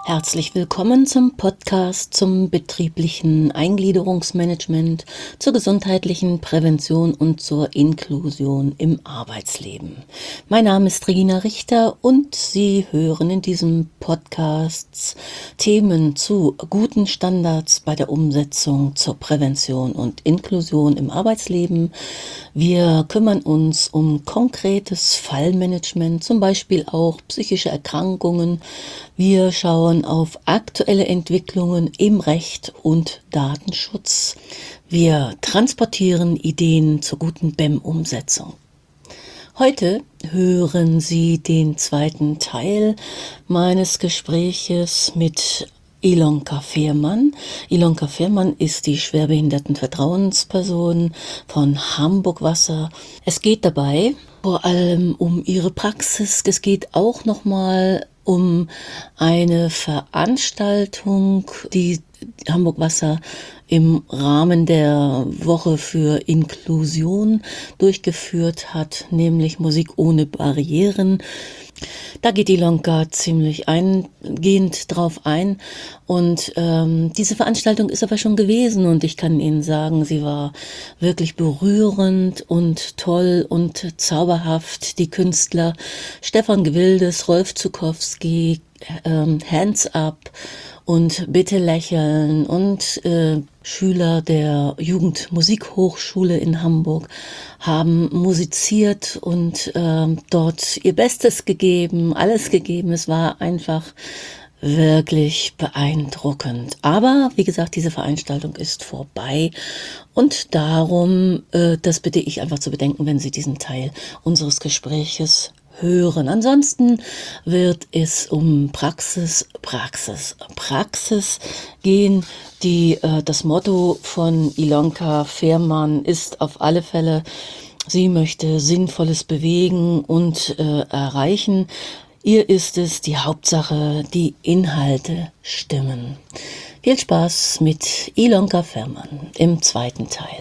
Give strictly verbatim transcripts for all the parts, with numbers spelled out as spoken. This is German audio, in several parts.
Herzlich willkommen zum Podcast zum betrieblichen Eingliederungsmanagement, zur gesundheitlichen Prävention und zur Inklusion im Arbeitsleben. Mein Name ist Regina Richter und Sie hören in diesem Podcast Themen zu guten Standards bei der Umsetzung zur Prävention und Inklusion im Arbeitsleben. Wir kümmern uns um konkretes Fallmanagement, zum Beispiel auch psychische Erkrankungen. Wir schauen auf aktuelle Entwicklungen im Recht und Datenschutz. Wir transportieren Ideen zur guten B E M-Umsetzung. Heute hören Sie den zweiten Teil meines Gespräches mit Ilonka Fehrmann. Ilonka Fehrmann ist die Schwerbehindertenvertrauensperson von Hamburg Wasser. Es geht dabei vor allem um ihre Praxis. Es geht auch nochmal um eine Veranstaltung, die Hamburg Wasser im Rahmen der Woche für Inklusion durchgeführt hat, nämlich Musik ohne Barrieren. Da geht Ilonka ziemlich eingehend drauf ein und ähm, diese Veranstaltung ist aber schon gewesen und ich kann Ihnen sagen, sie war wirklich berührend und toll und zauberhaft. Die Künstler Stefan Gewildes, Rolf Zukowski, ähm, Hands Up und Bitte lächeln und äh, Schüler der Jugendmusikhochschule in Hamburg haben musiziert und äh, dort ihr Bestes gegeben, alles gegeben. Es war einfach wirklich beeindruckend. Aber wie gesagt, diese Veranstaltung ist vorbei und darum, äh, das bitte ich einfach zu bedenken, wenn Sie diesen Teil unseres Gespräches hören. Ansonsten wird es um Praxis, Praxis, Praxis gehen. Die, äh, das Motto von Ilonka Fehrmann ist auf alle Fälle, sie möchte Sinnvolles bewegen und äh, erreichen. Ihr ist es die Hauptsache, die Inhalte stimmen. Viel Spaß mit Ilonka Fehrmann im zweiten Teil.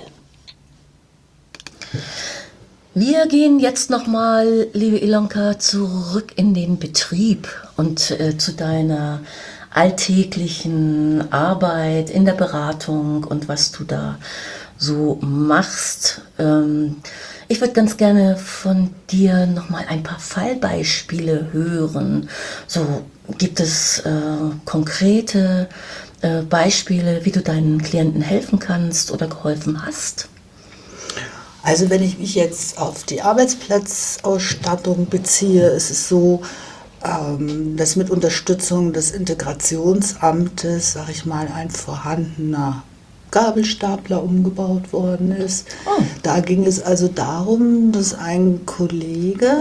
Wir gehen jetzt nochmal, liebe Ilonka, zurück in den Betrieb und äh, zu deiner alltäglichen Arbeit in der Beratung und was du da so machst. Ähm, ich würde ganz gerne von dir nochmal ein paar Fallbeispiele hören. So, gibt es äh, konkrete äh, Beispiele, wie du deinen Klienten helfen kannst oder geholfen hast? Also wenn ich mich jetzt auf die Arbeitsplatzausstattung beziehe, ist es so, ähm, dass mit Unterstützung des Integrationsamtes, sag ich mal, ein vorhandener Gabelstapler umgebaut worden ist. Oh. Da ging es also darum, dass ein Kollege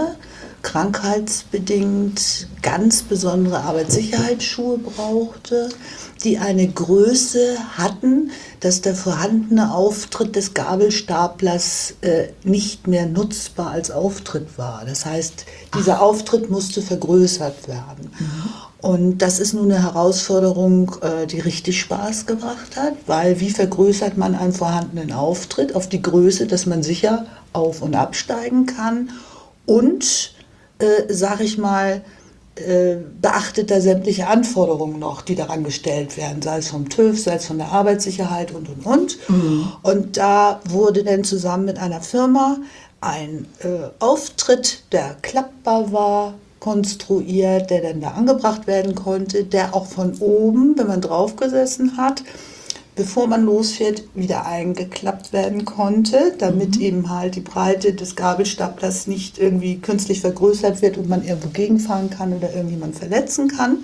krankheitsbedingt ganz besondere Arbeitssicherheitsschuhe brauchte, die eine Größe hatten, dass der vorhandene Auftritt des Gabelstaplers äh, nicht mehr nutzbar als Auftritt war. Das heißt, dieser Ach. Auftritt musste vergrößert werden. Mhm. Und das ist nun eine Herausforderung, äh, die richtig Spaß gebracht hat, weil wie vergrößert man einen vorhandenen Auftritt auf die Größe, dass man sicher auf- und absteigen kann und Äh, sag ich mal, äh, beachtet da sämtliche Anforderungen noch, die daran gestellt werden, sei es vom TÜV, sei es von der Arbeitssicherheit und, und, und. Mhm. Und da wurde dann zusammen mit einer Firma ein äh, Auftritt, der klappbar war, konstruiert, der dann da angebracht werden konnte, der auch von oben, wenn man draufgesessen hat, bevor man losfährt, wieder eingeklappt werden konnte, damit mhm. eben halt die Breite des Gabelstaplers nicht irgendwie künstlich vergrößert wird und man irgendwo gegenfahren kann oder irgendjemand verletzen kann.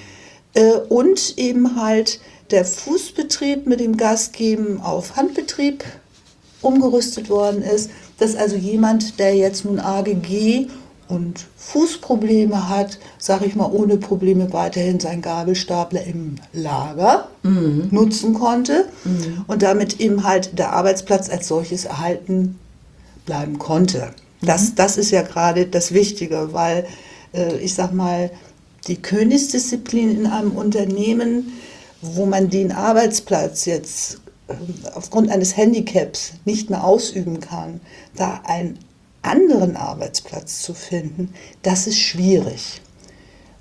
Und eben halt der Fußbetrieb mit dem Gasgeben auf Handbetrieb umgerüstet worden ist, dass also jemand, der jetzt nun A G G und Fußprobleme hat, sage ich mal, ohne Probleme weiterhin seinen Gabelstapler im Lager mhm. nutzen konnte mhm. und damit eben halt der Arbeitsplatz als solches erhalten bleiben konnte. Mhm. Das, das ist ja gerade das Wichtige, weil äh, ich sag mal, die Königsdisziplin in einem Unternehmen, wo man den Arbeitsplatz jetzt äh, aufgrund eines Handicaps nicht mehr ausüben kann, da ein anderen Arbeitsplatz zu finden, das ist schwierig.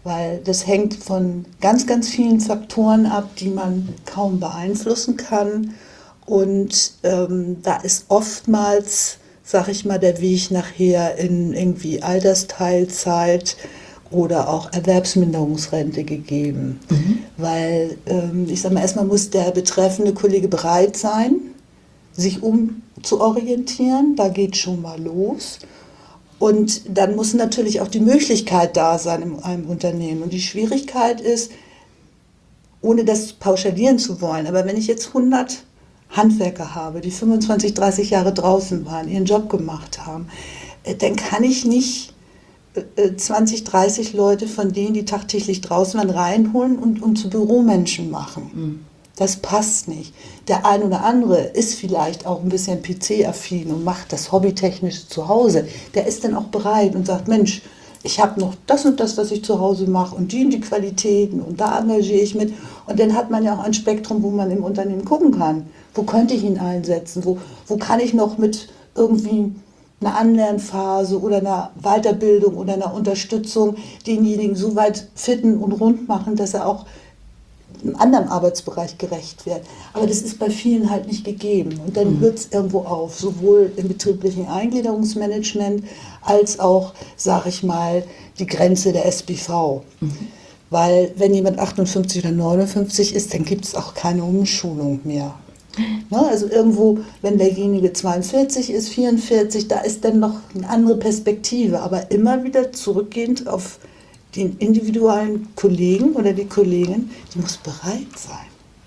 weil das hängt von ganz, ganz vielen Faktoren ab, die man kaum beeinflussen kann. Und ähm, da ist oftmals, sag ich mal, der Weg nachher in irgendwie Altersteilzeit oder auch Erwerbsminderungsrente gegeben. Mhm. Weil, ähm, ich sag mal, erstmal muss der betreffende Kollege bereit sein, sich umzuorientieren. Da geht schon mal los. Und dann muss natürlich auch die Möglichkeit da sein in einem Unternehmen. Und die Schwierigkeit ist, ohne das pauschalieren zu wollen, aber wenn ich jetzt hundert Handwerker habe, die fünfundzwanzig, dreißig Jahre draußen waren, ihren Job gemacht haben, dann kann ich nicht zwanzig, dreißig Leute von denen, die tagtäglich draußen waren, reinholen und, und zu Büromenschen machen. Mhm. Das passt nicht. Der ein oder andere ist vielleicht auch ein bisschen P C-affin und macht das hobbytechnisch zu Hause. Der ist dann auch bereit und sagt, Mensch, ich habe noch das und das, was ich zu Hause mache und die und die Qualitäten und da engagiere ich mit. Und dann hat man ja auch ein Spektrum, wo man im Unternehmen gucken kann. Wo könnte ich ihn einsetzen? Wo, wo kann ich noch mit irgendwie einer Anlernphase oder einer Weiterbildung oder einer Unterstützung denjenigen so weit fitten und rund machen, dass er auch einem anderen Arbeitsbereich gerecht wird. Aber das ist bei vielen halt nicht gegeben. Und dann hört es irgendwo auf, sowohl im betrieblichen Eingliederungsmanagement als auch, sage ich mal, die Grenze der S B V. Mhm. Weil wenn jemand achtundfünfzig oder neunundfünfzig ist, dann gibt es auch keine Umschulung mehr. Ne, also irgendwo, wenn derjenige zweiundvierzig ist, vierundvierzig, da ist dann noch eine andere Perspektive. Aber immer wieder zurückgehend auf den individuellen Kollegen oder die Kollegin, die muss bereit sein.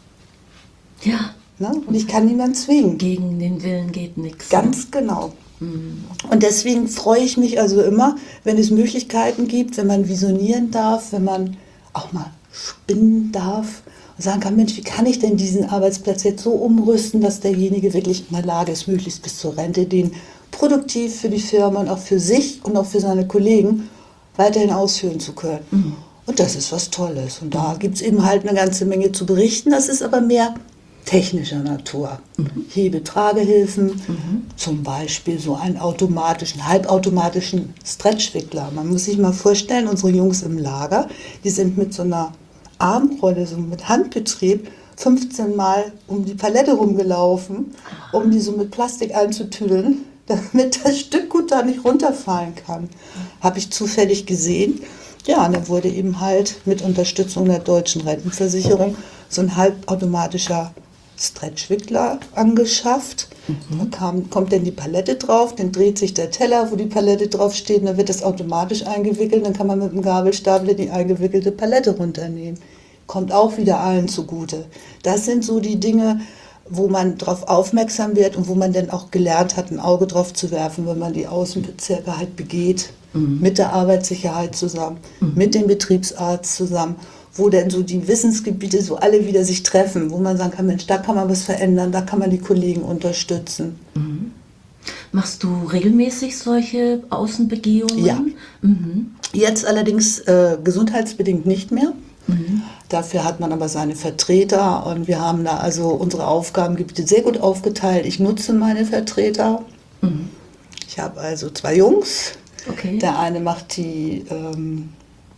Ja. Ne? Und ich kann niemanden zwingen. Gegen den Willen geht nichts. Ganz genau. Mhm. Und deswegen freue ich mich also immer, wenn es Möglichkeiten gibt, wenn man visionieren darf, wenn man auch mal spinnen darf und sagen kann, Mensch, wie kann ich denn diesen Arbeitsplatz jetzt so umrüsten, dass derjenige wirklich in der Lage ist, möglichst bis zur Rente den produktiv für die Firma und auch für sich und auch für seine Kollegen weiterhin ausführen zu können. Mhm. Und das ist was Tolles. Und da gibt es eben halt eine ganze Menge zu berichten. Das ist aber mehr technischer Natur. Mhm. Hebe-Tragehilfen, mhm. zum Beispiel so einen automatischen, halbautomatischen Stretchwickler. Man muss sich mal vorstellen, unsere Jungs im Lager, die sind mit so einer Armrolle, so mit Handbetrieb, fünfzehn Mal um die Palette rumgelaufen, um die so mit Plastik einzutüdeln, damit das Stück gut da nicht runterfallen kann. Habe ich zufällig gesehen. Ja, und dann wurde eben halt mit Unterstützung der deutschen Rentenversicherung so ein halbautomatischer Stretchwickler angeschafft. Mhm. Da kam, kommt dann die Palette drauf, dann dreht sich der Teller, wo die Palette drauf steht, und dann wird das automatisch eingewickelt, dann kann man mit dem Gabelstapler die eingewickelte Palette runternehmen. Kommt auch wieder allen zugute. Das sind so die Dinge, wo man darauf aufmerksam wird und wo man dann auch gelernt hat, ein Auge drauf zu werfen, wenn man die Außenbezirke halt begeht, mhm. mit der Arbeitssicherheit zusammen, mhm. mit dem Betriebsarzt zusammen, wo denn so die Wissensgebiete so alle wieder sich treffen, wo man sagen kann, Mensch, da kann man was verändern, da kann man die Kollegen unterstützen. Mhm. Machst du regelmäßig solche Außenbegehungen? Ja. Mhm. Jetzt allerdings äh, gesundheitsbedingt nicht mehr. Mhm. Dafür hat man aber seine Vertreter und wir haben da also unsere Aufgabengebiete sehr gut aufgeteilt. Ich nutze meine Vertreter. Mhm. Ich habe also zwei Jungs. Okay. Der eine macht die ähm,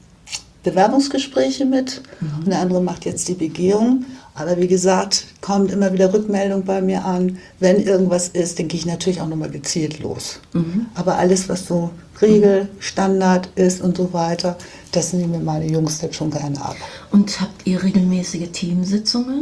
Bewerbungsgespräche mit mhm. und der andere macht jetzt die Begehung. Aber wie gesagt, kommt immer wieder Rückmeldung bei mir an. Wenn irgendwas ist, dann gehe ich natürlich auch nochmal gezielt los. Mhm. Aber alles, was so Regel, mhm. Standard ist und so weiter, das nehmen mir meine Jungs dann schon gerne ab. Und habt ihr regelmäßige Teamsitzungen?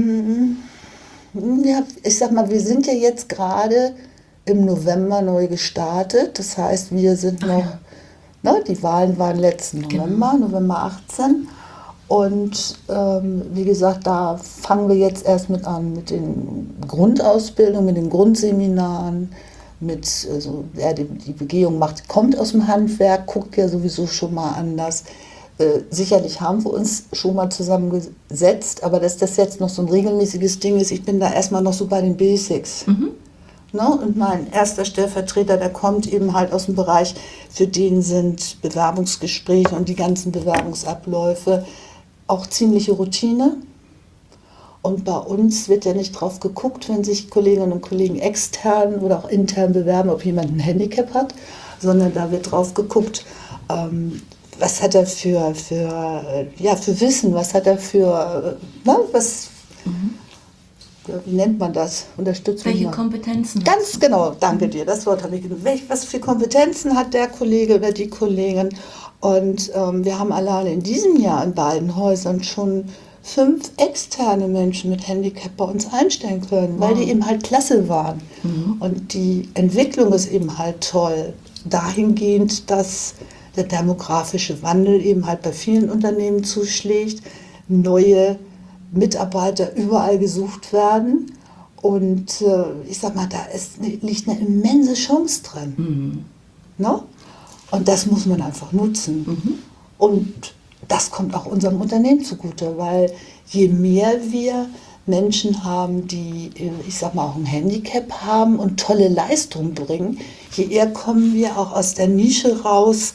Ja, ich sag mal, wir sind ja jetzt gerade im November neu gestartet. Das heißt, wir sind noch, ja. ne, die Wahlen waren letzten November, genau. November achtzehn. Und ähm, wie gesagt, da fangen wir jetzt erst mit an, mit den Grundausbildungen, mit den Grundseminaren, mit, also, wer die, die Begehung macht, kommt aus dem Handwerk, guckt ja sowieso schon mal anders. Äh, sicherlich haben wir uns schon mal zusammengesetzt, aber dass das jetzt noch so ein regelmäßiges Ding ist, ich bin da erstmal noch so bei den Basics. Mhm. Ne? Und mein erster Stellvertreter, der kommt eben halt aus dem Bereich, für den sind Bewerbungsgespräche und die ganzen Bewerbungsabläufe auch ziemliche Routine. Und bei uns wird ja nicht drauf geguckt, wenn sich Kolleginnen und Kollegen extern oder auch intern bewerben, ob jemand ein Handicap hat, sondern da wird drauf geguckt, ähm, was hat er für, für, ja, für Wissen, was hat er für, ne, was, mhm. wie nennt man das? Unterstützung. Welche Kompetenzen? Ganz genau, danke dir, das Wort habe ich genannt. Was für Kompetenzen hat der Kollege oder die Kollegin? Und ähm, wir haben alleine in diesem Jahr in beiden Häusern schon fünf externe Menschen mit Handicap bei uns einstellen können, wow. weil die eben halt klasse waren. Mhm. Und die Entwicklung ist eben halt toll, dahingehend, dass der demografische Wandel eben halt bei vielen Unternehmen zuschlägt, neue Mitarbeiter überall gesucht werden. Und äh, ich sag mal, da ist, liegt eine immense Chance drin. Mhm. No? Und das muss man einfach nutzen. Mhm. Und das kommt auch unserem Unternehmen zugute, weil je mehr wir Menschen haben, die, ich sag mal, auch ein Handicap haben und tolle Leistungen bringen, je eher kommen wir auch aus der Nische raus,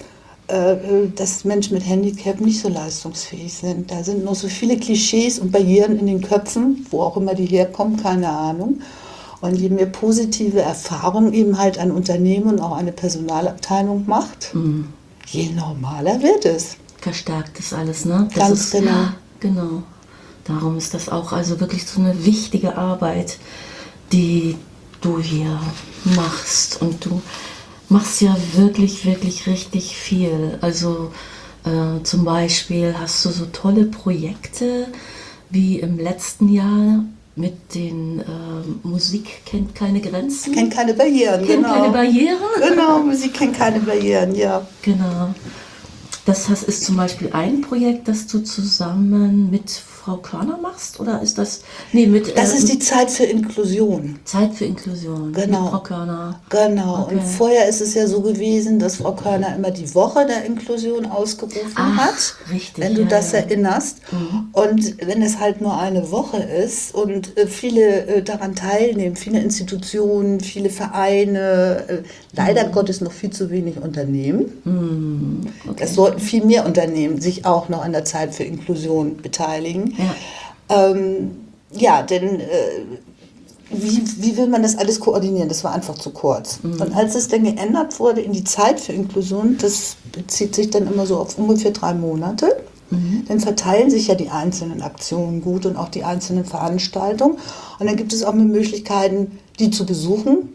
dass Menschen mit Handicap nicht so leistungsfähig sind. Da sind noch so viele Klischees und Barrieren in den Köpfen, wo auch immer die herkommen, keine Ahnung. Und je mehr positive Erfahrung eben halt ein Unternehmen und auch eine Personalabteilung macht, mhm. je normaler wird es. Verstärkt das alles, ne? Das Ganz ist, genau. Ja, genau. Darum ist das auch also wirklich so eine wichtige Arbeit, die du hier machst. Und du machst ja wirklich, wirklich richtig viel. Also äh, zum Beispiel hast du so tolle Projekte wie im letzten Jahr mit den äh, Musik kennt keine Grenzen. Kennt keine Barrieren, kennt genau. keine Barrieren. Genau, Musik kennt keine Barrieren, ja. Genau. Das ist zum Beispiel ein Projekt, das du zusammen mit Frau Körner machst? Oder ist das... Nee, mit... Das äh, ist die Zeit für Inklusion. Zeit für Inklusion, genau. Mit Frau Körner. Genau. Okay. Und vorher ist es ja so gewesen, dass Frau Körner immer die Woche der Inklusion ausgerufen Ach, hat. Richtig, wenn du ja, das ja. erinnerst. Mhm. Und wenn es halt nur eine Woche ist und äh, viele äh, daran teilnehmen, viele Institutionen, viele Vereine, äh, leider mhm. Gottes noch viel zu wenig Unternehmen. Mhm. Okay. Es sollten viel mehr Unternehmen sich auch noch an der Zeit für Inklusion beteiligen. Ja, ähm, ja denn äh, wie, wie will man das alles koordinieren? Das war einfach zu kurz. Mhm. Und als es dann geändert wurde in die Zeit für Inklusion, das bezieht sich dann immer so auf ungefähr drei Monate, mhm. dann verteilen sich ja die einzelnen Aktionen gut und auch die einzelnen Veranstaltungen. Und dann gibt es auch mehr Möglichkeiten, die zu besuchen.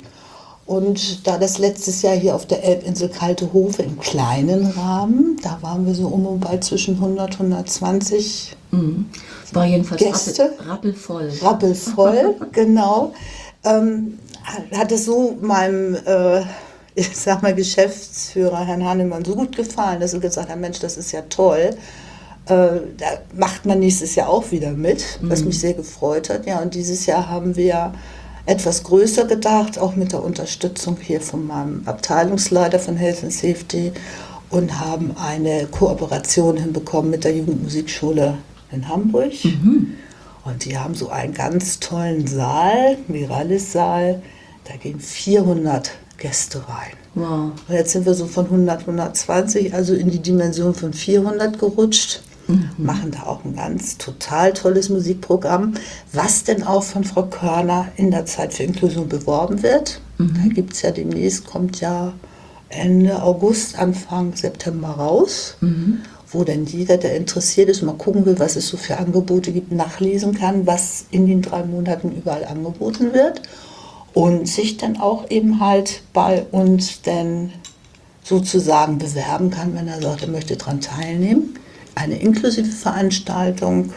Und da das letztes Jahr hier auf der Elbinsel Kalte Hofe im kleinen Rahmen, da waren wir so um und bei zwischen hundert, hundertzwanzig mhm. War jedenfalls Gäste. Rappelvoll. Rappelvoll, genau. Ähm, hat es so meinem, äh, ich sag mal, Geschäftsführer, Herrn Hannemann, so gut gefallen, dass er gesagt hat, Mensch, das ist ja toll. Äh, da macht man nächstes Jahr auch wieder mit, was mhm. mich sehr gefreut hat. Ja, und dieses Jahr haben wir etwas größer gedacht, auch mit der Unterstützung hier von meinem Abteilungsleiter von Health and Safety und haben eine Kooperation hinbekommen mit der Jugendmusikschule in Hamburg. Mhm. Und die haben so einen ganz tollen Saal, Miralis-Saal, da gehen vierhundert Gäste rein. Wow. Und jetzt sind wir so von hundert, hundertzwanzig, also in die Dimension von vierhundert gerutscht. Mhm. Machen da auch ein ganz total tolles Musikprogramm, was denn auch von Frau Körner in der Zeit für Inklusion beworben wird. Mhm. Da gibt es ja demnächst, kommt ja Ende August, Anfang September raus, mhm. wo dann jeder, der interessiert ist und mal gucken will, was es so für Angebote gibt, nachlesen kann, was in den drei Monaten überall angeboten wird und sich dann auch eben halt bei uns dann sozusagen bewerben kann, wenn er sagt, er möchte daran teilnehmen. Eine inklusive Veranstaltung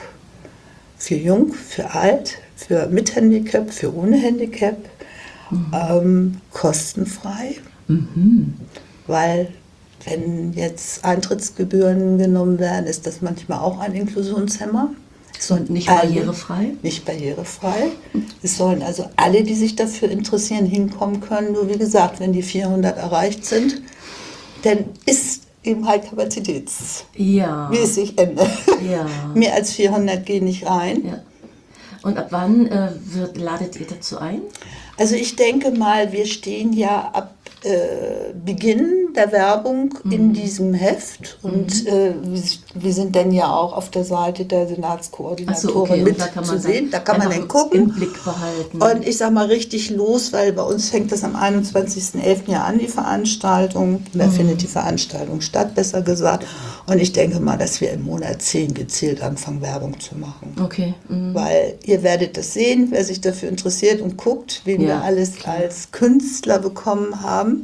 für Jung, für Alt, für mit Handicap, für ohne Handicap, mhm. ähm, kostenfrei, mhm. weil wenn jetzt Eintrittsgebühren genommen werden, ist das manchmal auch ein Inklusionshemmer. Es sollen nicht alle, barrierefrei? Nicht barrierefrei. Es sollen also alle, die sich dafür interessieren, hinkommen können. Nur wie gesagt, wenn die vierhundert erreicht sind, dann ist eben halt kapazitätsmäßig ja. Ende. Ja. Mehr als vierhundert gehen nicht rein. Ja. Und ab wann äh, wird, ladet ihr dazu ein? Also ich denke mal, wir stehen ja ab äh, Beginn der Werbung mhm. in diesem Heft und mhm. äh, wir sind dann ja auch auf der Seite der Senatskoordinatoren so, okay. mit da zu sehen. Da kann man dann gucken. Im Blick behalten. Und ich sag mal richtig los, weil bei uns fängt das am einundzwanzigsten elften ja an, die Veranstaltung. Da mhm. findet die Veranstaltung statt, besser gesagt. Und ich denke mal, dass wir im Monat zehn gezielt anfangen, Werbung zu machen. Okay. Mhm. Weil ihr werdet das sehen, wer sich dafür interessiert und guckt, wen ja, wir alles klar. als Künstler bekommen haben.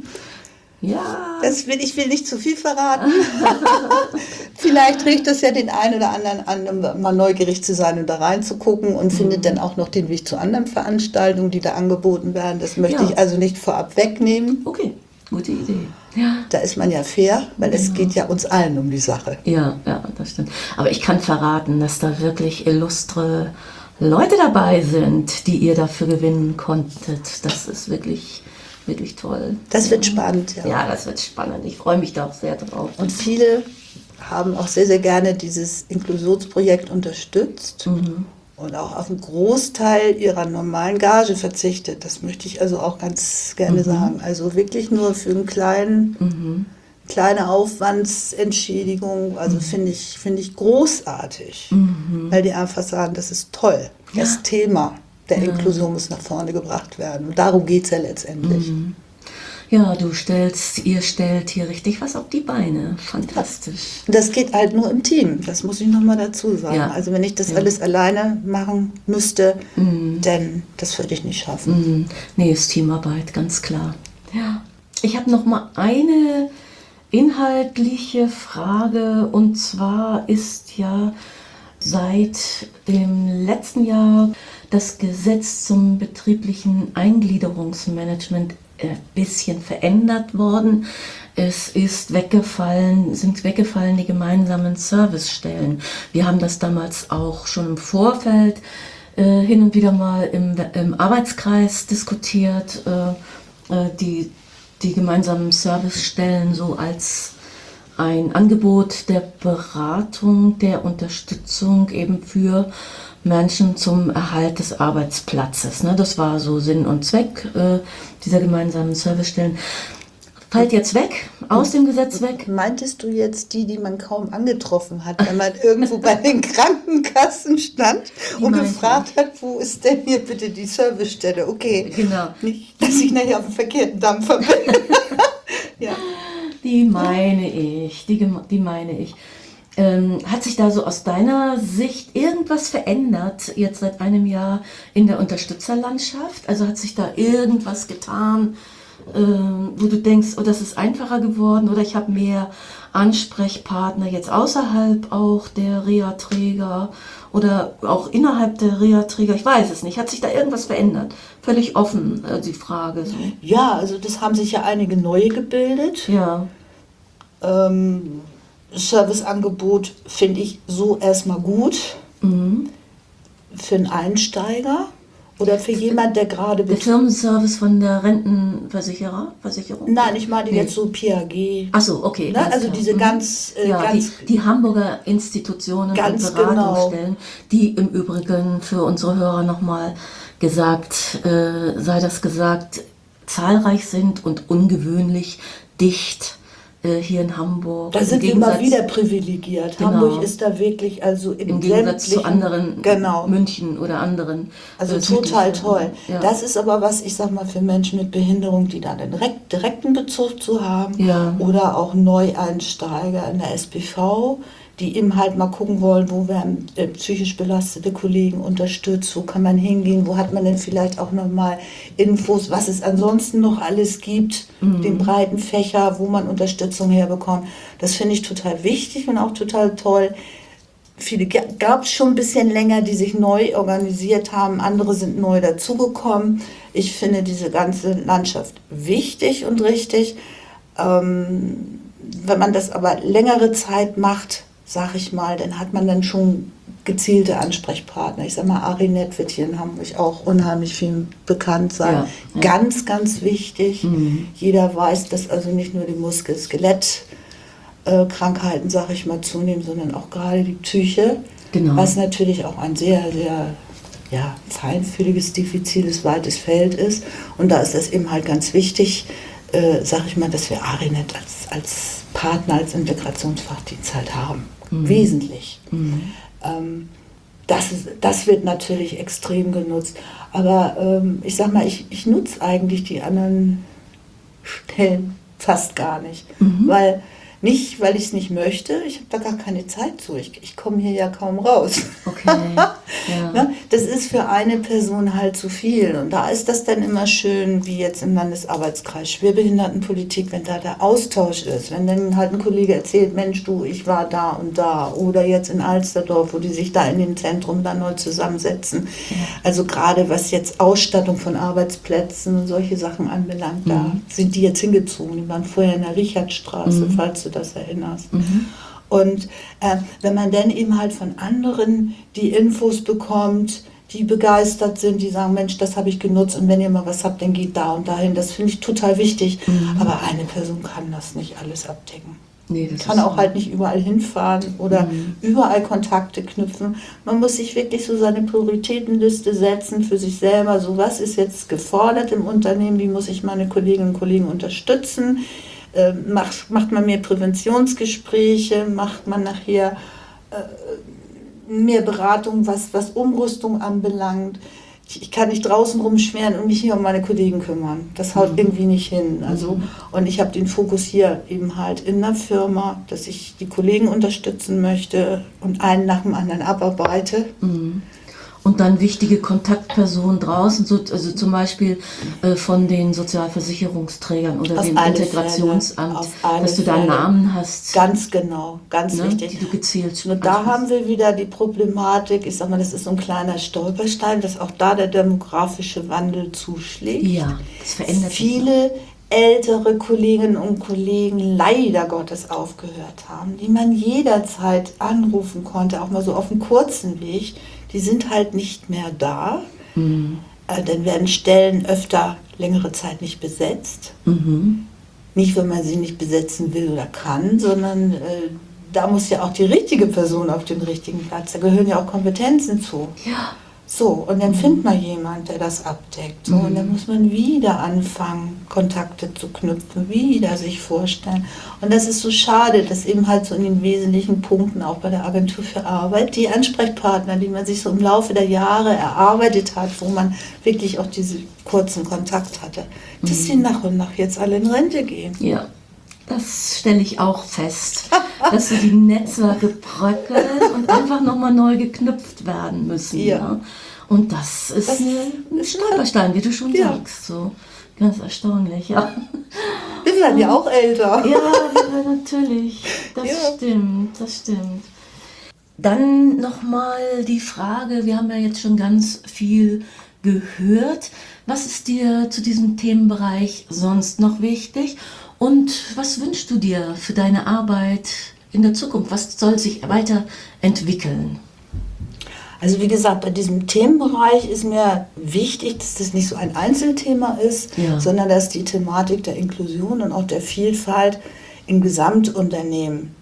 Ja. Das will, ich will nicht zu viel verraten. Vielleicht regt das ja den einen oder anderen an, mal neugierig zu sein und da reinzugucken und mhm. findet dann auch noch den Weg zu anderen Veranstaltungen, die da angeboten werden. Das möchte ja. ich also nicht vorab wegnehmen. Okay, gute Idee. Ja. Da ist man ja fair, weil genau. es geht ja uns allen um die Sache. Ja, ja, das stimmt. Aber ich kann verraten, dass da wirklich illustre Leute dabei sind, die ihr dafür gewinnen konntet. Das ist wirklich... wirklich toll. Das wird spannend, ja. Ja, das wird spannend. Ich freue mich da auch sehr drauf. Und viele haben auch sehr, sehr gerne dieses Inklusionsprojekt unterstützt mhm. und auch auf einen Großteil ihrer normalen Gage verzichtet. Das möchte ich also auch ganz gerne mhm. sagen. Also wirklich nur für einen kleinen, mhm. kleine Aufwandsentschädigung. Also mhm. finde ich, finde ich großartig, mhm. weil die einfach sagen, das ist toll, ja. das Thema. Der ja. Inklusion muss nach vorne gebracht werden. Und darum geht es ja letztendlich. Mhm. Ja, du stellst, ihr stellt hier richtig was auf die Beine. Fantastisch. Das geht halt nur im Team. Das muss ich nochmal dazu sagen. Ja. Also wenn ich das ja. alles alleine machen müsste, mhm. dann das würde ich nicht schaffen. Mhm. Nee, ist Teamarbeit, ganz klar. Ja. Ich habe noch mal eine inhaltliche Frage. Und zwar ist ja seit dem letzten Jahr das Gesetz zum betrieblichen Eingliederungsmanagement ein bisschen verändert worden. Es ist weggefallen, sind weggefallen die gemeinsamen Servicestellen. Wir haben das damals auch schon im Vorfeld äh, hin und wieder mal im, im Arbeitskreis diskutiert, äh, äh, die, die gemeinsamen Servicestellen so als ein Angebot der Beratung, der Unterstützung eben für Menschen zum Erhalt des Arbeitsplatzes. Ne? Das war so Sinn und Zweck äh, dieser gemeinsamen Servicestellen. Fällt jetzt weg, aus dem Gesetz weg. Meintest du jetzt die, die man kaum angetroffen hat, wenn man irgendwo bei den Krankenkassen stand die und gefragt hat, wo ist denn hier bitte die Servicestelle? Okay, genau. Nicht, dass ich nachher auf dem verkehrten Dampfer bin. Ja. Die meine ich, die, die meine ich. Ähm, hat sich da so aus deiner Sicht irgendwas verändert, jetzt seit einem Jahr in der Unterstützerlandschaft? Also hat sich da irgendwas getan, ähm, wo du denkst, oh, das ist einfacher geworden oder ich habe mehr Ansprechpartner jetzt außerhalb auch der Reha-Träger oder auch innerhalb der Reha-Träger? Ich weiß es nicht. Hat sich da irgendwas verändert? Völlig offen, äh, die Frage. So. Ja, also das haben sich ja einige neue gebildet. Ja. Ähm, Serviceangebot finde ich so erstmal gut mhm. für einen Einsteiger oder für jemand, der gerade... Der Firmenservice von der Rentenversicherer? Versicherung? Nein, ich meine nee. jetzt so P A G. Ach so, okay. Ne? Also klar. diese ganz... Äh, ja, ganz die, die Hamburger Institutionen ganz und Beratungsstellen, genau. die im Übrigen für unsere Hörer nochmal gesagt, äh, sei das gesagt, zahlreich sind und ungewöhnlich dicht hier in Hamburg. Da sind wir mal wieder privilegiert. Genau. Hamburg ist da wirklich, also im Gegensatz zu anderen, genau. München oder anderen. Also äh, total toll. Ja. Das ist aber was, ich sag mal, für Menschen mit Behinderung, die da einen direkt, direkten Bezug zu haben ja. oder auch Neueinsteiger in der S B V, die eben halt mal gucken wollen, wo werden äh, psychisch belastete Kollegen unterstützt, wo kann man hingehen, wo hat man denn vielleicht auch nochmal Infos, was es ansonsten noch alles gibt, mhm. den breiten Fächer, wo man Unterstützung herbekommt. Das finde ich total wichtig und auch total toll. Viele gab es schon ein bisschen länger, die sich neu organisiert haben, andere sind neu dazugekommen. Ich finde diese ganze Landschaft wichtig und richtig. Ähm, wenn man das aber längere Zeit macht, sag ich mal, dann hat man dann schon gezielte Ansprechpartner. Ich sag mal, Arinet wird hier in Hamburg auch unheimlich viel bekannt sein. Ja, ja. Ganz, ganz wichtig. Mhm. Jeder weiß, dass also nicht nur die Muskel-Skelett-Krankheiten, sag ich mal, zunehmen, sondern auch gerade die Psyche. Genau. Was natürlich auch ein sehr, sehr ja, feinfühliges, diffiziles, weites Feld ist. Und da ist das eben halt ganz wichtig, äh, sage ich mal, dass wir Arinet als, als Partner, als Integrationsfachdienst halt haben. Mhm. Wesentlich. Mhm. Ähm, das, ist, das wird natürlich extrem genutzt. Aber ähm, ich sag mal, ich, ich nutze eigentlich die anderen Stellen fast gar nicht. Mhm. Weil Nicht, weil ich es nicht möchte, ich habe da gar keine Zeit zu. Ich, ich komme hier ja kaum raus. Okay. Ja. Ne? Das ist für eine Person halt zu viel. Und da ist das dann immer schön, wie jetzt im Landesarbeitskreis Schwerbehindertenpolitik, wenn da der Austausch ist. Wenn dann halt ein Kollege erzählt, Mensch, du, ich war da und da. Oder jetzt in Alsterdorf, wo die sich da in dem Zentrum dann neu zusammensetzen. Ja. Also gerade was jetzt Ausstattung von Arbeitsplätzen und solche Sachen anbelangt, mhm. da sind die jetzt hingezogen. Die waren vorher in der Richardstraße, mhm. falls du das erinnerst. Mhm. Und äh, wenn man dann eben halt von anderen die Infos bekommt, die begeistert sind, die sagen, Mensch, das habe ich genutzt und wenn ihr mal was habt, dann geht da und dahin. Das finde ich total wichtig. Mhm. Aber eine Person kann das nicht alles abdecken. Nee, das kann auch halt nicht überall hinfahren oder mhm. überall Kontakte knüpfen. Man muss sich wirklich so seine Prioritätenliste setzen für sich selber. So, was ist jetzt gefordert im Unternehmen? Wie muss ich meine Kolleginnen und Kollegen unterstützen? Äh, macht, macht man mehr Präventionsgespräche, macht man nachher äh, mehr Beratung, was, was Umrüstung anbelangt. Ich, ich kann nicht draußen rumschweren und mich hier um meine Kollegen kümmern. Das haut mhm. irgendwie nicht hin. Also, mhm. Und ich habe den Fokus hier eben halt in der Firma, dass ich die Kollegen unterstützen möchte und einen nach dem anderen abarbeite. Mhm. Und dann wichtige Kontaktpersonen draußen, so, also zum Beispiel äh, von den Sozialversicherungsträgern oder auf dem Integrationsamt, dass du da Fälle. Namen hast. Ganz genau, ganz ne, wichtig. Die du gezielt Und da haben wir wieder die Problematik, ich sag mal, das ist so ein kleiner Stolperstein, dass auch da der demografische Wandel zuschlägt. Ja, das verändert sich. Viele ältere Kolleginnen und Kollegen leider Gottes aufgehört haben, die man jederzeit anrufen konnte, auch mal so auf einem kurzen Weg. Die sind halt nicht mehr da. Mhm. Äh, dann werden Stellen öfter längere Zeit nicht besetzt. Mhm. Nicht, wenn man sie nicht besetzen will oder kann, sondern äh, da muss ja auch die richtige Person auf den richtigen Platz. Da gehören ja auch Kompetenzen zu. Ja. So, und dann mhm. findet man jemanden, der das abdeckt. So, mhm. Und dann muss man wieder anfangen, Kontakte zu knüpfen, wieder sich vorstellen. Und das ist so schade, dass eben halt so in den wesentlichen Punkten auch bei der Agentur für Arbeit die Ansprechpartner, die man sich so im Laufe der Jahre erarbeitet hat, wo man wirklich auch diesen kurzen Kontakt hatte, mhm. dass die nach und nach jetzt alle in Rente gehen. Ja. Das stelle ich auch fest, dass so die Netzwerke bröckeln und einfach nochmal neu geknüpft werden müssen. Ja. Ja. Und das ist das ein Stolperstein, wie du schon ja. sagst. So. Ganz erstaunlich, ja. Wir werden ja auch älter. Ja, ja natürlich. Das ja. stimmt, das stimmt. Dann nochmal die Frage, wir haben ja jetzt schon ganz viel gehört. Was ist dir zu diesem Themenbereich sonst noch wichtig? Und was wünschst du dir für deine Arbeit in der Zukunft? Was soll sich weiterentwickeln? Also wie gesagt, bei diesem Themenbereich ist mir wichtig, dass das nicht so ein Einzelthema ist, ja. sondern dass die Thematik der Inklusion und auch der Vielfalt im Gesamtunternehmen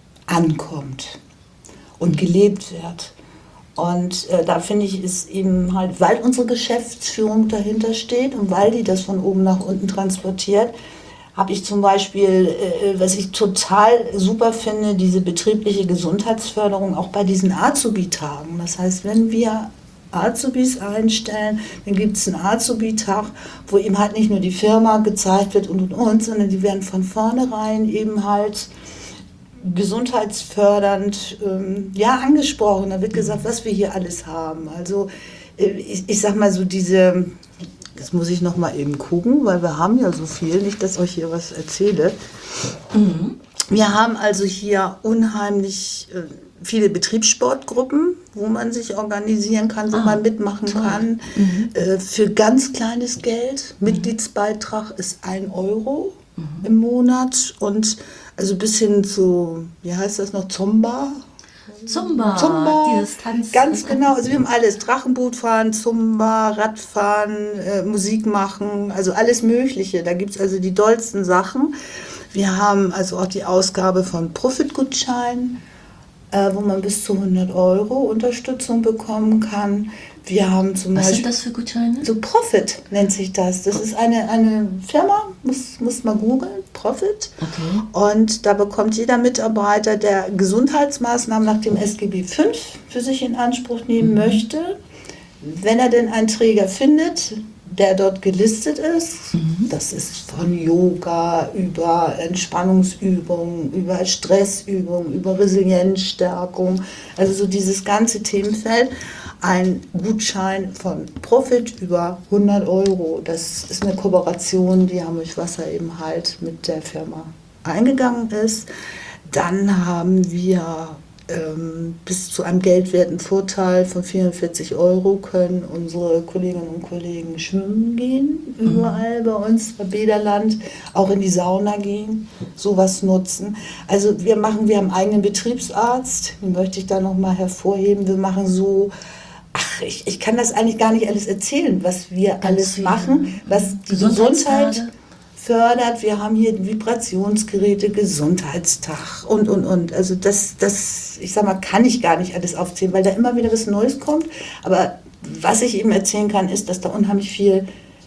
ankommt und gelebt wird. Und äh, da finde ich, ist eben halt, weil unsere Geschäftsführung dahinter steht und weil die das von oben nach unten transportiert, habe ich zum Beispiel, äh, was ich total super finde, diese betriebliche Gesundheitsförderung auch bei diesen Azubi-Tagen. Das heißt, wenn wir Azubis einstellen, dann gibt es einen Azubi-Tag, wo eben halt nicht nur die Firma gezeigt wird und und und, sondern die werden von vornherein eben halt gesundheitsfördernd ähm, ja, angesprochen. Da wird gesagt, was wir hier alles haben. Also äh, ich, ich sag mal so diese... Das muss ich noch mal eben gucken, weil wir haben ja so viel, nicht, dass ich euch hier was erzähle. Mhm. Wir haben also hier unheimlich äh, viele Betriebssportgruppen, wo man sich organisieren kann, wo ah, man mitmachen toll. kann. Mhm. Äh, für ganz kleines Geld. Mhm. Mitgliedsbeitrag ist ein Euro mhm. im Monat und also bis hin zu, wie heißt das noch, Zumba? Zumba, Zumba, dieses Tanz. Ganz genau, also wir haben alles, Drachenboot fahren, Zumba, Radfahren, äh, Musik machen, also alles Mögliche. Da gibt es also die dollsten Sachen. Wir haben also auch die Ausgabe von Profitgutscheinen äh, wo man bis zu hundert Euro Unterstützung bekommen kann. Wir haben zum Was Beispiel... sind das für Gutscheine? So Profit nennt sich das. Das ist eine, eine Firma, muss, muss man googeln, Profit. Okay. Und da bekommt jeder Mitarbeiter, der Gesundheitsmaßnahmen nach dem S G B fünf für sich in Anspruch nehmen Mhm. möchte, wenn er denn einen Träger findet, der dort gelistet ist. Mhm. Das ist von Yoga über Entspannungsübungen, über Stressübungen, über Resilienzstärkung, also so dieses ganze Themenfeld. Ein Gutschein von Profit über hundert Euro. Das ist eine Kooperation, die Hamburg Wasser eben halt mit der Firma eingegangen ist. Dann haben wir ähm, bis zu einem geldwerten Vorteil von vierundvierzig Euro können unsere Kolleginnen und Kollegen schwimmen gehen, überall bei uns bei Bäderland, auch in die Sauna gehen, sowas nutzen. Also wir machen, wir haben einen eigenen Betriebsarzt, den möchte ich da nochmal hervorheben. Wir machen so, ach, ich, ich kann das eigentlich gar nicht alles erzählen, was wir Ganz alles viel. machen, was die Gesundheitstage. Gesundheit fördert. Wir haben hier Vibrationsgeräte, Gesundheitstag und, und, und. Also das, das, ich sag mal, kann ich gar nicht alles aufzählen, weil da immer wieder was Neues kommt. Aber was ich eben erzählen kann, ist, dass da unheimlich viel,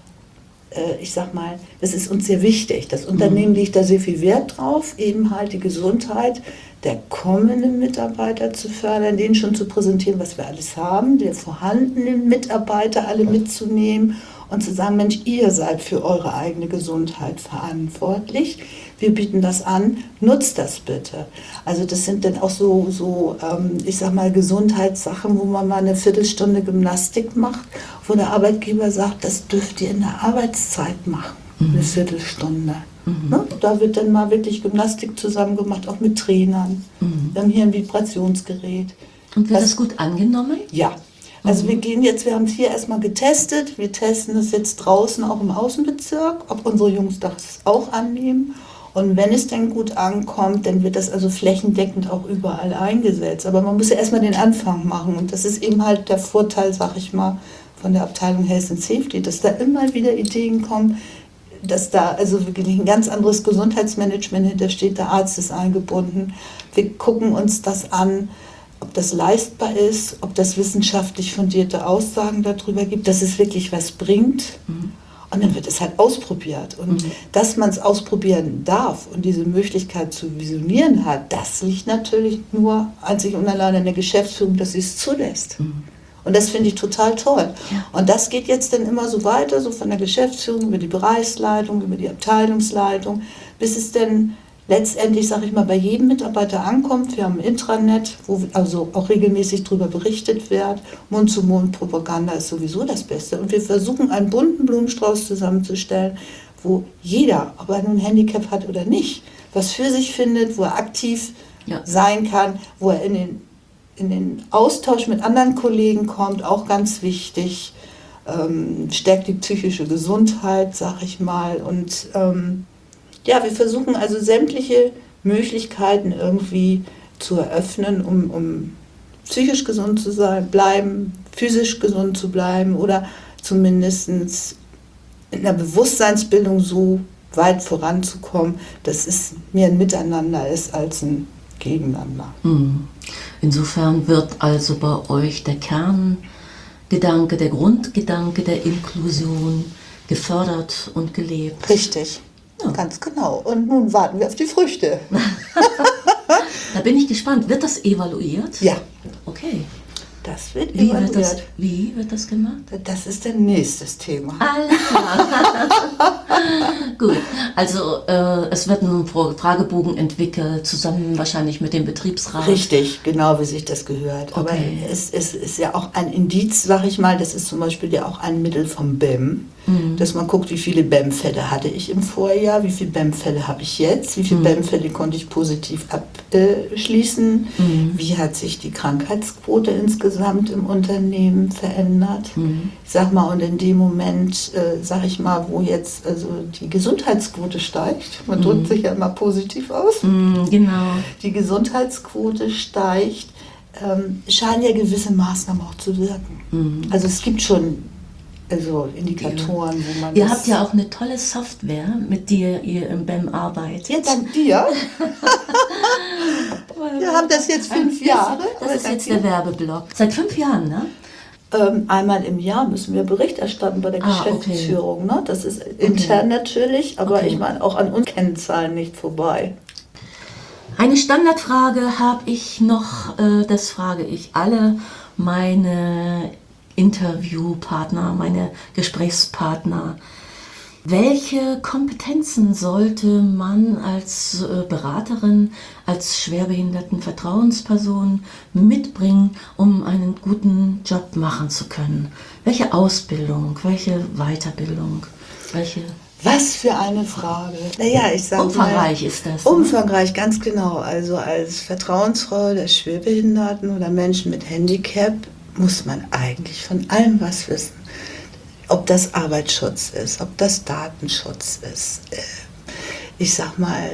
äh, ich sag mal, das ist uns sehr wichtig. Das Unternehmen legt da sehr viel Wert drauf, eben halt die Gesundheit der kommenden Mitarbeiter zu fördern, denen schon zu präsentieren, was wir alles haben, der vorhandenen Mitarbeiter alle mitzunehmen und zu sagen, Mensch, ihr seid für eure eigene Gesundheit verantwortlich. Wir bieten das an, nutzt das bitte. Also das sind dann auch so, so ähm, ich sag mal, Gesundheitssachen, wo man mal eine Viertelstunde Gymnastik macht, wo der Arbeitgeber sagt, das dürft ihr in der Arbeitszeit machen, eine Viertelstunde. Mhm. Ne? Da wird dann mal wirklich Gymnastik zusammen gemacht, auch mit Trainern. Mhm. Wir haben hier ein Vibrationsgerät. Und wird Was- das gut angenommen? Ja, also wir gehen jetzt, wir haben es hier erstmal getestet, wir testen es jetzt draußen auch im Außenbezirk, ob unsere Jungs das auch annehmen. Und wenn es dann gut ankommt, dann wird das also flächendeckend auch überall eingesetzt. Aber man muss ja erstmal den Anfang machen. Und das ist eben halt der Vorteil, sag ich mal, von der Abteilung Health and Safety, dass da immer wieder Ideen kommen, dass da also wirklich ein ganz anderes Gesundheitsmanagement hintersteht. Der Arzt ist eingebunden. Wir gucken uns das an, ob das leistbar ist, ob das wissenschaftlich fundierte Aussagen darüber gibt, dass es wirklich was bringt. Mhm. Und dann wird es halt ausprobiert. Und Mhm. dass man es ausprobieren darf und diese Möglichkeit zu visionieren hat, das liegt natürlich nur einzig und allein in der Geschäftsführung, dass sie es zulässt. Mhm. Und das finde ich total toll. Ja. Und das geht jetzt dann immer so weiter, so von der Geschäftsführung über die Bereichsleitung, über die Abteilungsleitung, bis es dann letztendlich, sage ich mal, bei jedem Mitarbeiter ankommt. Wir haben ein Intranet, wo also auch regelmäßig darüber berichtet wird. Mund-zu-Mund-Propaganda ist sowieso das Beste. Und wir versuchen, einen bunten Blumenstrauß zusammenzustellen, wo jeder, ob er nun ein Handicap hat oder nicht, was für sich findet, wo er aktiv Ja. sein kann, wo er in den, in den Austausch mit anderen Kollegen kommt, auch ganz wichtig. Ähm, stärkt die psychische Gesundheit, sag ich mal. Und ähm, ja, wir versuchen also sämtliche Möglichkeiten irgendwie zu eröffnen, um, um psychisch gesund zu sein, bleiben, physisch gesund zu bleiben oder zumindest in der Bewusstseinsbildung so weit voranzukommen, dass es mehr ein Miteinander ist als ein Gegeneinander. Mhm. Insofern wird also bei euch der Kerngedanke, der Grundgedanke der Inklusion gefördert und gelebt. Richtig, Ja. ganz genau. Und nun warten wir auf die Früchte. Da bin ich gespannt. Wird das evaluiert? Ja, Okay. das wird Wie wird das, evaluiert. wie wird das gemacht? Das ist der nächstes Thema. Alles klar. Gut, also äh, es wird ein Fra- Fragebogen entwickelt, zusammen wahrscheinlich mit dem Betriebsrat. Richtig, genau wie sich das gehört. Aber Okay. es, es ist ja auch ein Indiz, sag ich mal, das ist zum Beispiel ja auch ein Mittel vom B E M, Mhm. dass man guckt, wie viele B E M-Fälle hatte ich im Vorjahr, wie viele B E M-Fälle habe ich jetzt, wie viele B E M-Fälle konnte ich positiv abschließen, Mhm. wie hat sich die Krankheitsquote insgesamt im Unternehmen verändert. Mhm. Ich sag mal, und in dem Moment, äh, sag ich mal, wo jetzt also die Gesundheitsquote steigt, man drückt sich ja immer positiv aus, Mhm, genau. die Gesundheitsquote steigt, ähm, scheinen ja gewisse Maßnahmen auch zu wirken. Mhm. Also es gibt schon also Indikatoren, wo man Ihr das- habt ja auch eine tolle Software, mit der ihr im B E M arbeitet. Ja, dank dir. Wir haben das jetzt fünf Jahre. Das aber ist dank jetzt dir. der Werbeblock. Seit fünf Jahren, ne? Ähm, einmal im Jahr müssen wir Bericht erstatten bei der Ah, okay. Geschäftsführung. Ne? Das ist intern natürlich, aber Okay. ich meine auch an uns Kennzahlen nicht vorbei. Eine Standardfrage habe ich noch, äh, das frage ich alle meine Interviewpartner, meine Gesprächspartner. Welche Kompetenzen sollte man als äh, Beraterin, als schwerbehinderten Vertrauensperson mitbringen, um einen guten Job machen zu können? Welche Ausbildung, welche Weiterbildung, welche... Was für eine Frage. Naja, ich sage Umfangreich mal, ist das, ne? Umfangreich, ganz genau. Also als Vertrauensfrau der Schwerbehinderten oder Menschen mit Handicap muss man eigentlich von allem was wissen. Ob das Arbeitsschutz ist, ob das Datenschutz ist. Äh, Ich sag mal,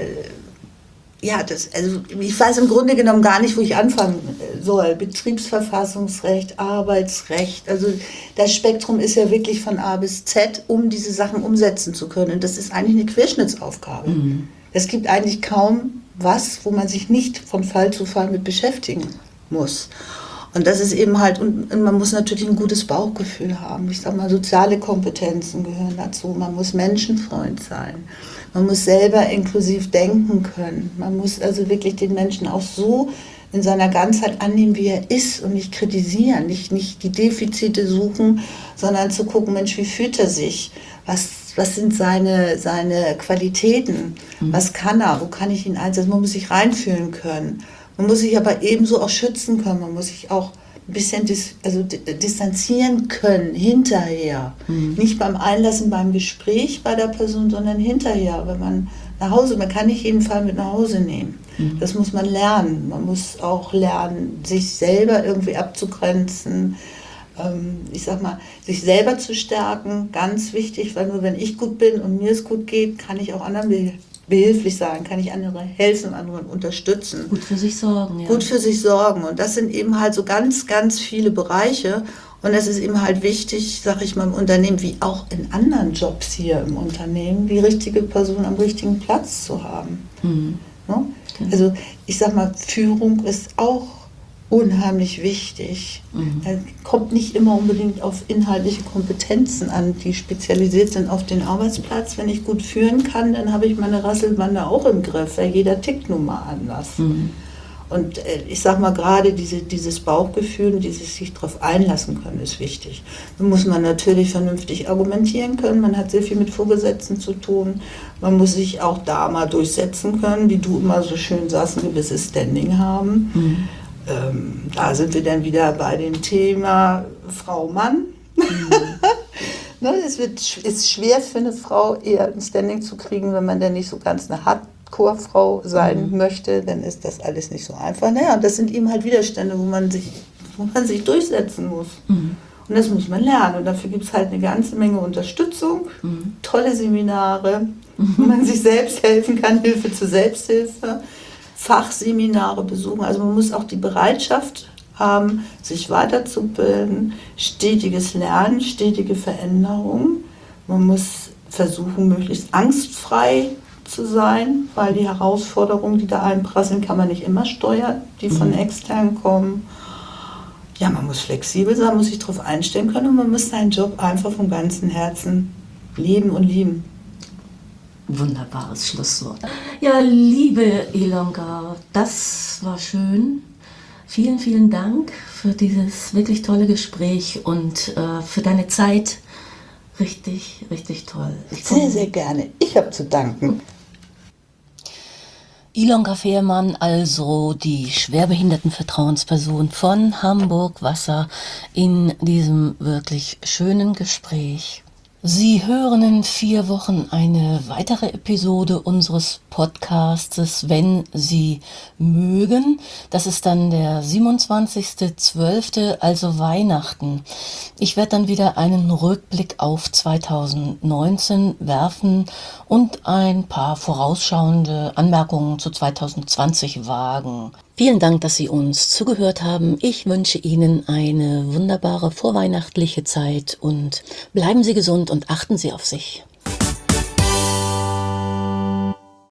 ja, das, also ich weiß im Grunde genommen gar nicht, wo ich anfangen soll. Betriebsverfassungsrecht, Arbeitsrecht, also das Spektrum ist ja wirklich von A bis Z, um diese Sachen umsetzen zu können. Und das ist eigentlich eine Querschnittsaufgabe. Mhm. Es gibt eigentlich kaum was, wo man sich nicht von Fall zu Fall mit beschäftigen muss. Und das ist eben halt, und, und man muss natürlich ein gutes Bauchgefühl haben. Ich sag mal, soziale Kompetenzen gehören dazu. Man muss Menschenfreund sein. Man muss selber inklusiv denken können. Man muss also wirklich den Menschen auch so in seiner Ganzheit annehmen, wie er ist und nicht kritisieren, nicht, nicht die Defizite suchen, sondern zu gucken, Mensch, wie fühlt er sich? Was, was sind seine, seine Qualitäten? Mhm. Was kann er? Wo kann ich ihn einsetzen? Man muss sich reinfühlen können. Man muss sich aber ebenso auch schützen können. Man muss sich auch ein bisschen dis, also distanzieren können hinterher. Mhm. Nicht beim Einlassen, beim Gespräch bei der Person, sondern hinterher, wenn man nach Hause, man kann nicht jeden Fall mit nach Hause nehmen. Mhm. Das muss man lernen. Man muss auch lernen, sich selber irgendwie abzugrenzen. Ähm, ich sag mal, sich selber zu stärken, ganz wichtig, weil nur wenn ich gut bin und mir es gut geht, kann ich auch anderen be- behilflich sein, kann ich andere helfen, anderen unterstützen. Gut für sich sorgen, ja. Gut für sich sorgen. Und das sind eben halt so ganz, ganz viele Bereiche. Und es ist eben halt wichtig, sage ich mal, im Unternehmen, wie auch in anderen Jobs hier im Unternehmen, die richtige Person am richtigen Platz zu haben. Mhm. Ne? Genau. Also ich sag mal, Führung ist auch unheimlich wichtig. Mhm. Es kommt nicht immer unbedingt auf inhaltliche Kompetenzen an, die spezialisiert sind auf den Arbeitsplatz. Wenn ich gut führen kann, dann habe ich meine Rasselbande auch im Griff, weil jeder tickt nun mal anders. Mhm. Und äh, ich sag mal, gerade diese, dieses Bauchgefühl und dieses sich darauf einlassen können, ist wichtig. Da muss man natürlich vernünftig argumentieren können. Man hat sehr viel mit Vorgesetzten zu tun. Man muss sich auch da mal durchsetzen können, wie du immer so schön sagst, ein gewisses Standing haben. Mhm. Ähm, da sind wir dann wieder bei dem Thema Frau-Mann. Mhm. Ne, es wird, ist schwer für eine Frau, eher ein Standing zu kriegen, wenn man dann nicht so ganz eine Hardcore-Frau sein Mhm. möchte, dann ist das alles nicht so einfach. Naja, und das sind eben halt Widerstände, wo man sich, wo man sich durchsetzen muss. Mhm. Und das muss man lernen. Und dafür gibt es halt eine ganze Menge Unterstützung, Mhm. tolle Seminare, wo man sich selbst helfen kann, Hilfe zur Selbsthilfe, Fachseminare besuchen. Also man muss auch die Bereitschaft haben, sich weiterzubilden, stetiges Lernen, stetige Veränderung. Man muss versuchen, möglichst angstfrei zu sein, weil die Herausforderungen, die da einprasseln, kann man nicht immer steuern, die von Mhm. extern kommen. Ja, man muss flexibel sein, muss sich darauf einstellen können und man muss seinen Job einfach vom ganzen Herzen leben und lieben. Wunderbares Schlusswort. Ja, liebe Ilonka, das war schön. Vielen, vielen Dank für dieses wirklich tolle Gespräch und äh, für deine Zeit. Richtig, richtig toll. Ich Sehr, sehr gerne. Ich habe zu danken. Ilonka Fehrmann, also die Schwerbehindertenvertrauensperson von Hamburg Wasser in diesem wirklich schönen Gespräch. Sie hören in vier Wochen eine weitere Episode unseres Podcastes, wenn Sie mögen. Das ist dann der siebenundzwanzigster zwölfte, also Weihnachten. Ich werde dann wieder einen Rückblick auf zweitausendneunzehn werfen und ein paar vorausschauende Anmerkungen zu zweitausendzwanzig wagen. Vielen Dank, dass Sie uns zugehört haben. Ich wünsche Ihnen eine wunderbare vorweihnachtliche Zeit und bleiben Sie gesund und achten Sie auf sich.